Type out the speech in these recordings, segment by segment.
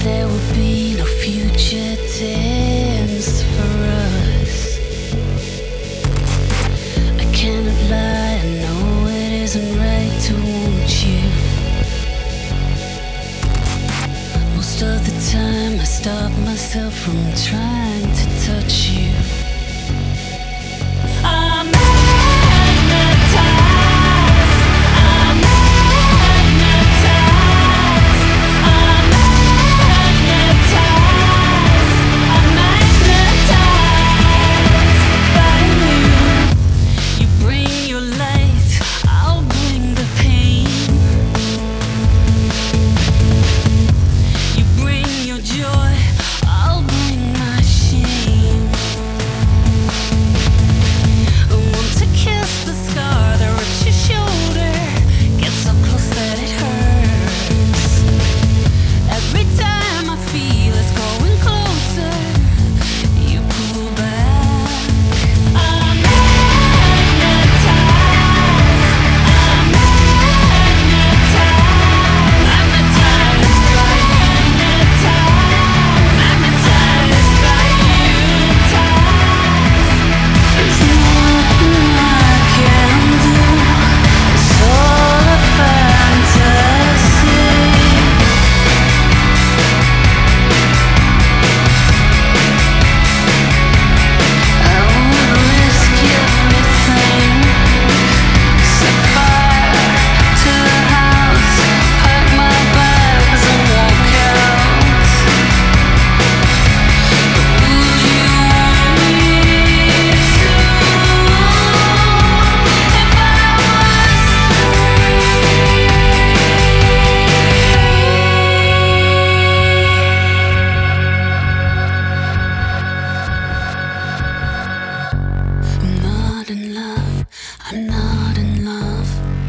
there will be no future tense for us. I cannot lie, I know it isn't right to want you. Most of the time I stop myself from trying to touch you. I'm magnetized, I'm magnetized, I'm magnetized, I'm magnetized by you. You bring your light, I'll bring the pain. You bring your joy, I'll bring my shame. I want to kiss the scar that rips your shoulder, get so close that it hurts. Every time I feel it's going closer, you pull back. I'm magnetized, I'm magnetized, magnetized by you, magnetized by you. There's nothing I can do, it's all a fantasy. I would risk everything, set fire to the house, pack my bags and walk out. Would you want me to? If I was I'm not in love, I'm not in love.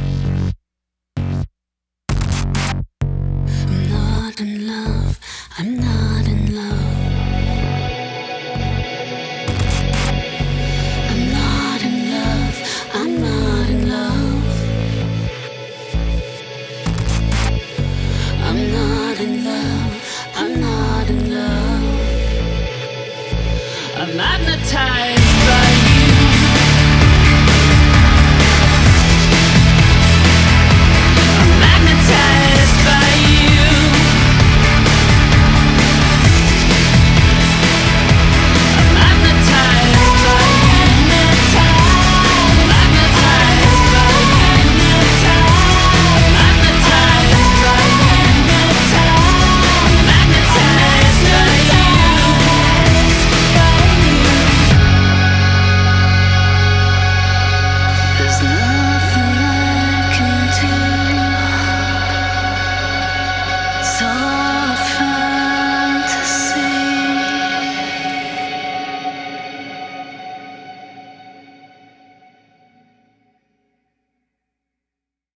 I'm not in love, I'm not in love. I'm not in love, I'm not in love. I'm not in love, I'm not in love. I'm magnetized.